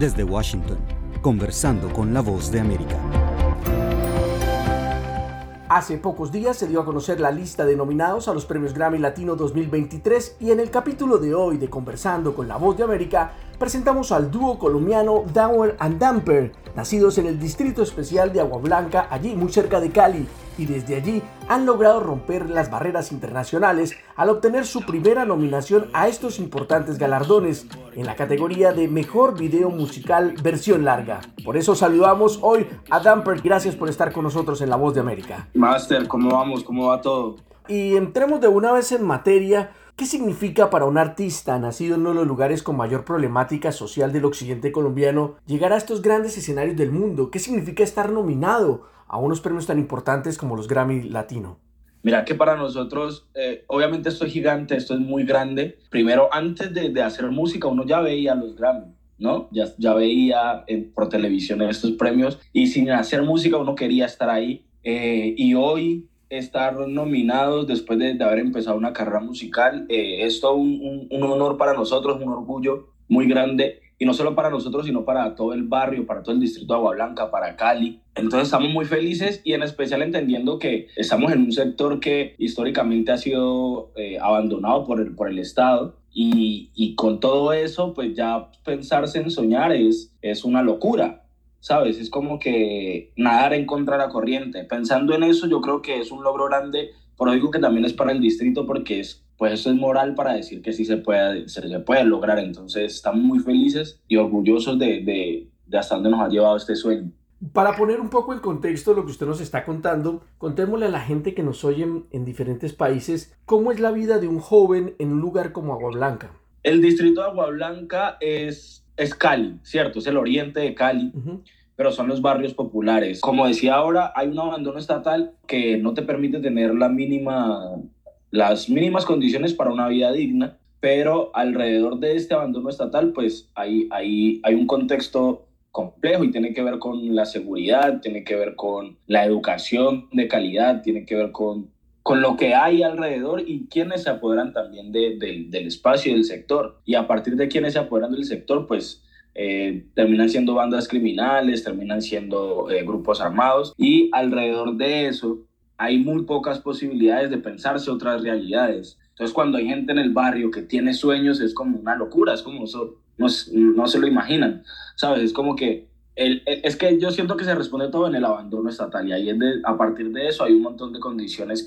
Desde Washington, conversando con la Voz de América. Hace pocos días se dio a conocer la lista de nominados a los Premios Grammy Latino 2023 y en el capítulo de hoy de Conversando con la Voz de América presentamos al dúo colombiano Dower and Damper, nacidos en el Distrito Especial de Agua Blanca, allí muy cerca de Cali, y desde allí han logrado romper las barreras internacionales al obtener su primera nominación a estos importantes galardones en la categoría de Mejor Video Musical Versión Larga. Por eso saludamos hoy a Damper. Gracias por estar con nosotros en La Voz de América. Master, ¿cómo vamos? ¿Cómo va todo? Y entremos de una vez en materia. ¿Qué significa para un artista nacido en uno de los lugares con mayor problemática social del occidente colombiano llegar a estos grandes escenarios del mundo? ¿Qué significa estar nominado a unos premios tan importantes como los Grammy Latino? Mira que para nosotros, obviamente esto es gigante, esto es muy grande. Primero, antes de hacer música, uno ya veía los Grammy, ¿no? Ya veía por televisión estos premios y sin hacer música uno quería estar ahí. Y hoy estar nominados después de haber empezado una carrera musical es todo un honor para nosotros, un orgullo muy grande. Y no solo para nosotros, sino para todo el barrio, para todo el distrito de Agua Blanca, para Cali. Entonces estamos muy felices y en especial entendiendo que estamos en un sector que históricamente ha sido abandonado por el Estado. Y con todo eso, pues ya pensarse en soñar es una locura, ¿sabes? Es como que nadar en contra de la corriente. Pensando en eso, yo creo que es un logro grande, pero digo que también es para el distrito porque pues eso es moral para decir que sí se puede lograr. Entonces estamos muy felices y orgullosos de hasta dónde nos ha llevado este sueño. Para poner un poco en contexto lo que usted nos está contando, contémosle a la gente que nos oye en diferentes países cómo es la vida de un joven en un lugar como Agua Blanca. El distrito de Agua Blanca es Cali, ¿cierto? Es el oriente de Cali. Uh-huh. Pero son los barrios populares. Como decía ahora, hay un abandono estatal que no te permite tener las mínimas condiciones para una vida digna, pero alrededor de este abandono estatal, pues hay un contexto complejo y tiene que ver con la seguridad, tiene que ver con la educación de calidad, tiene que ver con lo que hay alrededor y quienes se apoderan también del espacio y del sector. Y a partir de quienes se apoderan del sector, pues terminan siendo bandas criminales, terminan siendo grupos armados y alrededor de eso hay muy pocas posibilidades de pensarse otras realidades. Entonces cuando hay gente en el barrio que tiene sueños es como una locura, es como eso, no se lo imaginan, ¿sabes? Es como que es que yo siento que se responde todo en el abandono estatal y ahí a partir de eso hay un montón de condiciones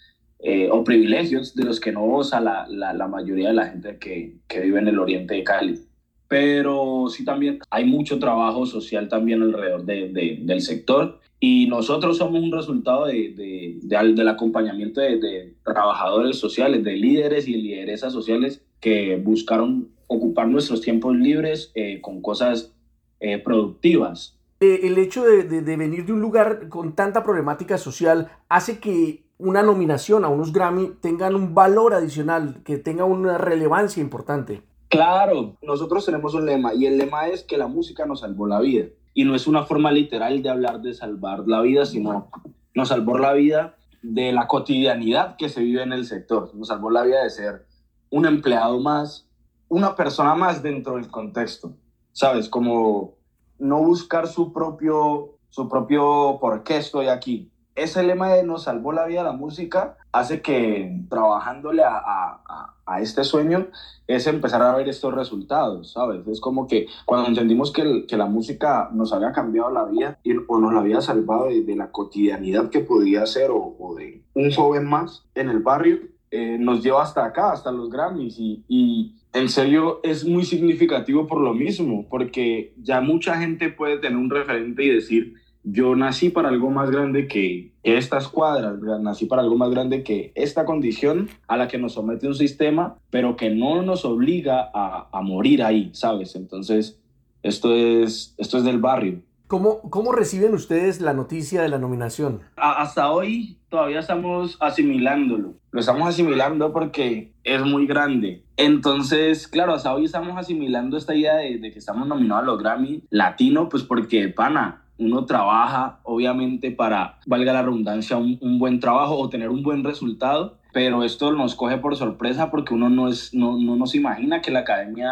o privilegios de los que no goza la mayoría de la gente que vive en el oriente de Cali. Pero sí también hay mucho trabajo social también alrededor del sector y nosotros somos un resultado del acompañamiento de trabajadores sociales, de líderes y lideresas sociales que buscaron ocupar nuestros tiempos libres con cosas productivas. El hecho de venir de un lugar con tanta problemática social hace que una nominación a unos Grammy tengan un valor adicional, que tenga una relevancia importante. Claro, nosotros tenemos un lema y el lema es que la música nos salvó la vida y no es una forma literal de hablar de salvar la vida, sino nos salvó la vida de la cotidianidad que se vive en el sector, nos salvó la vida de ser un empleado más, una persona más dentro del contexto, ¿sabes? Como no buscar su propio por qué estoy aquí. Ese lema de nos salvó la vida la música hace que trabajándole a este sueño es empezar a ver estos resultados, ¿sabes? Es como que cuando entendimos que la música nos había cambiado la vida o nos la había salvado de la cotidianidad que podía ser o de un joven más en el barrio, nos lleva hasta acá, hasta los Grammys y en serio es muy significativo por lo mismo, porque ya mucha gente puede tener un referente y decir yo nací para algo más grande que estas cuadras, nací para algo más grande que esta condición a la que nos somete un sistema, pero que no nos obliga a morir ahí, ¿sabes? Entonces, esto es del barrio. ¿Cómo reciben ustedes la noticia de la nominación? Hasta hoy todavía estamos asimilándolo. Lo estamos asimilando porque es muy grande. Entonces, claro, hasta hoy estamos asimilando esta idea de que estamos nominados a los Grammy Latino, pues porque, pana, uno trabaja, obviamente, para, valga la redundancia, un buen trabajo o tener un buen resultado, pero esto nos coge por sorpresa porque uno no nos imagina que la academia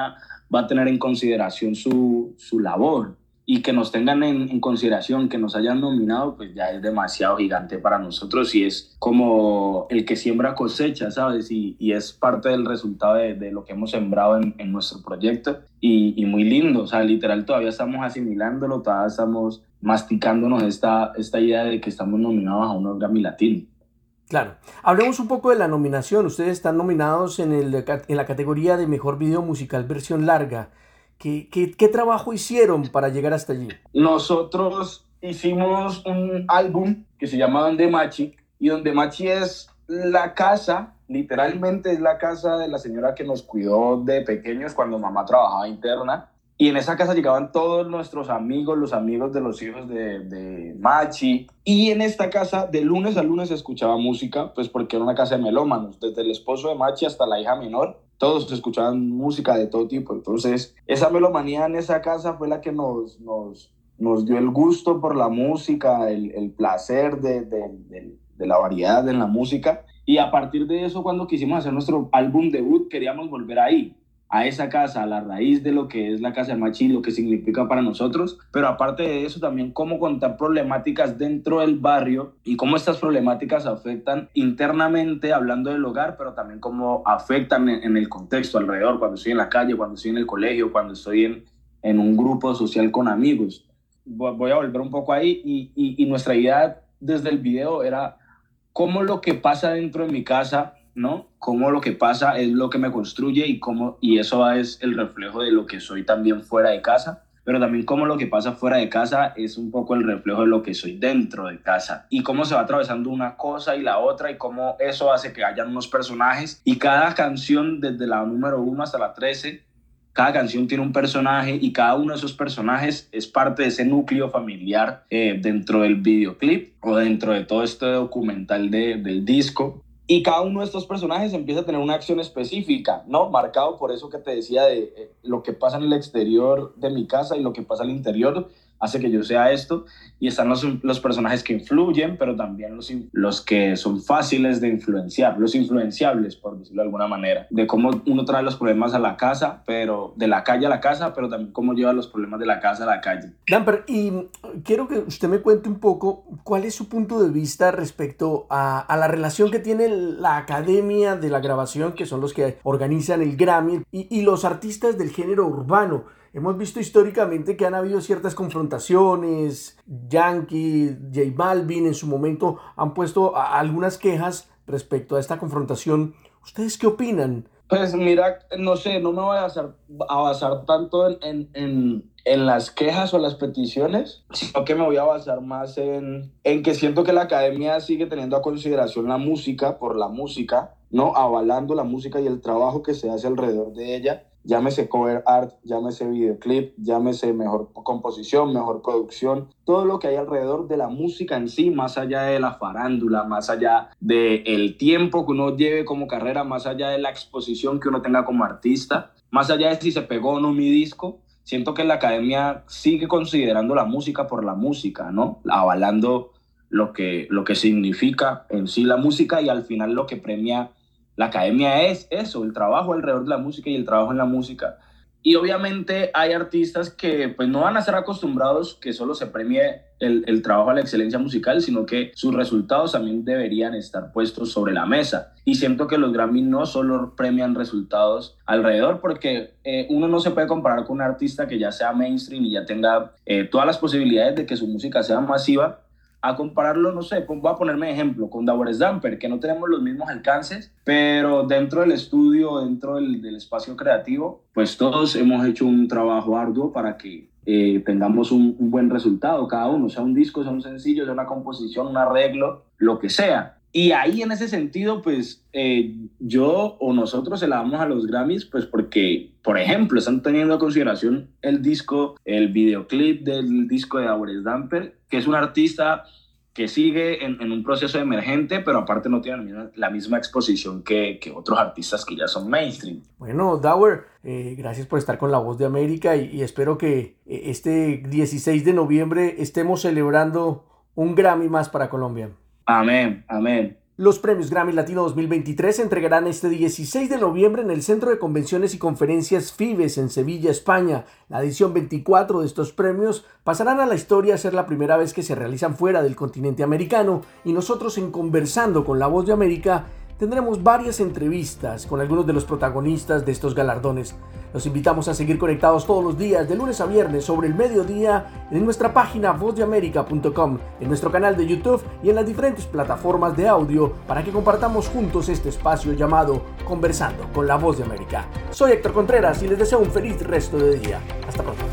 va a tener en consideración su labor. Y que nos tengan en consideración, que nos hayan nominado, pues ya es demasiado gigante para nosotros y es como el que siembra cosecha, ¿sabes? Y es parte del resultado de lo que hemos sembrado en nuestro proyecto y muy lindo, o sea, literal todavía estamos asimilándolo, todavía estamos masticándonos esta idea de que estamos nominados a un Grammy Latino. Claro. Hablemos un poco de la nominación. Ustedes están nominados en la categoría de Mejor Video Musical Versión Larga. ¿Qué trabajo hicieron para llegar hasta allí? Nosotros hicimos un álbum que se llama Donde Machi, y Donde Machi es la casa, literalmente es la casa de la señora que nos cuidó de pequeños cuando mamá trabajaba interna. Y en esa casa llegaban todos nuestros amigos, los amigos de los hijos de Machi. Y en esta casa, de lunes a lunes, se escuchaba música, pues porque era una casa de melómanos, desde el esposo de Machi hasta la hija menor. Todos escuchaban música de todo tipo. Entonces, esa melomanía en esa casa fue la que nos dio el gusto por la música, el placer de la variedad en la música. Y a partir de eso, cuando quisimos hacer nuestro álbum debut, queríamos volver ahí, a esa casa, a la raíz de lo que es la casa de Machi, lo que significa para nosotros, pero aparte de eso también cómo contar problemáticas dentro del barrio y cómo estas problemáticas afectan internamente, hablando del hogar, pero también cómo afectan en el contexto alrededor, cuando estoy en la calle, cuando estoy en el colegio, cuando estoy en un grupo social con amigos. Voy a volver un poco ahí y nuestra idea desde el video era cómo lo que pasa dentro de mi casa, ¿no? Cómo lo que pasa es lo que me construye y eso es el reflejo de lo que soy también fuera de casa, pero también cómo lo que pasa fuera de casa es un poco el reflejo de lo que soy dentro de casa y cómo se va atravesando una cosa y la otra y cómo eso hace que hayan unos personajes y cada canción desde la número 1 hasta la 13, cada canción tiene un personaje y cada uno de esos personajes es parte de ese núcleo familiar dentro del videoclip o dentro de todo este documental del disco. Y cada uno de estos personajes empieza a tener una acción específica, ¿no? Marcado por eso que te decía de lo que pasa en el exterior de mi casa y lo que pasa al interior hace que yo sea esto. Y están los personajes que influyen, pero también los que son fáciles de influenciar, los influenciables, por decirlo de alguna manera. De cómo uno trae los problemas a la casa, pero de la calle a la casa, pero también cómo lleva los problemas de la casa a la calle. Damper, y quiero que usted me cuente un poco cuál es su punto de vista respecto a la relación que tiene la Academia de la Grabación, que son los que organizan el Grammy, y los artistas del género urbano. Hemos visto históricamente que han habido ciertas confrontaciones. Yankee, J Balvin en su momento han puesto algunas quejas respecto a esta confrontación. ¿Ustedes qué opinan? Pues mira, no sé, no me voy a basar tanto en las quejas o las peticiones, sino que me voy a basar más en que siento que la academia sigue teniendo a consideración la música por la música, ¿no? Avalando la música y el trabajo que se hace alrededor de ella. Llámese cover art, llámese videoclip, llámese mejor composición, mejor producción, todo lo que hay alrededor de la música en sí, más allá de la farándula, más allá del tiempo que uno lleve como carrera, más allá de la exposición que uno tenga como artista, más allá de si se pegó o no mi disco. Siento que la academia sigue considerando la música por la música, ¿no? Avalando lo que significa en sí la música y al final lo que premia la academia es eso, el trabajo alrededor de la música y el trabajo en la música. Y obviamente hay artistas que pues no van a ser acostumbrados que solo se premie el trabajo a la excelencia musical, sino que sus resultados también deberían estar puestos sobre la mesa. Y siento que los Grammy no solo premian resultados alrededor, porque uno no se puede comparar con un artista que ya sea mainstream y ya tenga todas las posibilidades de que su música sea masiva, a compararlo, no sé, voy a ponerme de ejemplo con Dauer Damper, que no tenemos los mismos alcances, pero dentro del estudio, dentro del espacio creativo, pues todos hemos hecho un trabajo arduo para que tengamos un buen resultado, cada uno, sea un disco, sea un sencillo, sea una composición, un arreglo, lo que sea. Y ahí en ese sentido, pues yo o nosotros se la damos a los Grammys, pues porque, por ejemplo, están teniendo en consideración el disco, el videoclip del disco de Dauer Damper, que es un artista que sigue en un proceso emergente, pero aparte no tiene la misma exposición que otros artistas que ya son mainstream. Bueno, Dauer, gracias por estar con La Voz de América y espero que este 16 de noviembre estemos celebrando un Grammy más para Colombia. Amén, amén. Los premios Grammy Latino 2023 se entregarán este 16 de noviembre en el Centro de Convenciones y Conferencias Fibes en Sevilla, España. La edición 24 de estos premios pasarán a la historia a ser la primera vez que se realizan fuera del continente americano, y nosotros en Conversando con la Voz de América tendremos varias entrevistas con algunos de los protagonistas de estos galardones. Los invitamos a seguir conectados todos los días, de lunes a viernes, sobre el mediodía, en nuestra página vozdeamerica.com, en nuestro canal de YouTube y en las diferentes plataformas de audio para que compartamos juntos este espacio llamado Conversando con la Voz de América. Soy Héctor Contreras y les deseo un feliz resto de día. Hasta pronto.